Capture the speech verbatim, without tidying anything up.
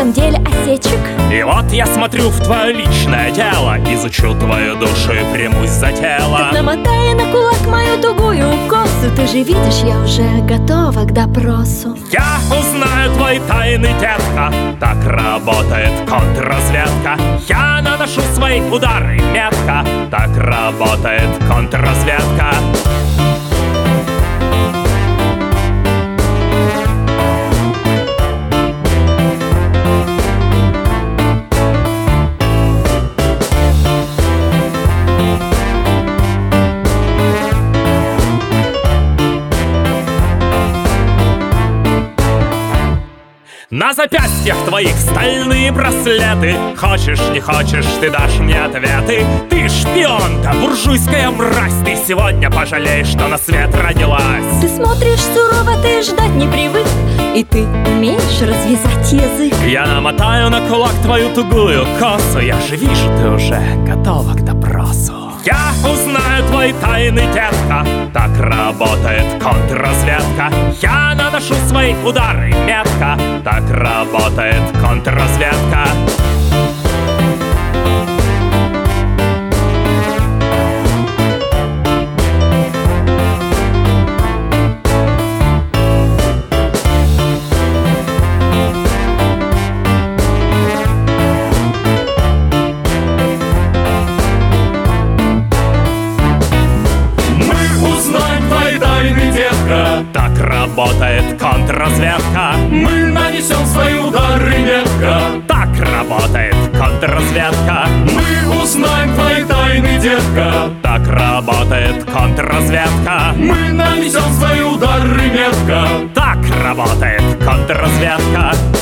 этом деле осечек. И вот я смотрю в твое личное дело, изучу твою душу и примусь за тело. Так намотай на кулак мою тугую косу. Ты же видишь, я уже готова к допросу. Я узнаю твои тайны, детка. Так работает контрразведка. Я наношу свои удары метко. Так работает контрразведка. На запястьях твоих стальные браслеты. Хочешь, не хочешь, ты дашь мне ответы. Ты шпионка, буржуйская мразь. Ты сегодня пожалеешь, что на свет родилась. Ты смотришь сурово, ты ждать не привык. И ты умеешь развязать язык. Я намотаю на кулак твою тугую косу. Я же вижу, ты уже готова к допросу. Я узнаю твои тайны, детка. Так работает контрразведка. Я наношу свои удары метко. Так работает контрразведка. Так работает контрразведка. Мы нанесем свои удары метко. Так работает контрразведка. Мы узнаем твои тайны, детка. Так работает контрразведка. Мы нанесем свои удары метко. Так работает контрразведка.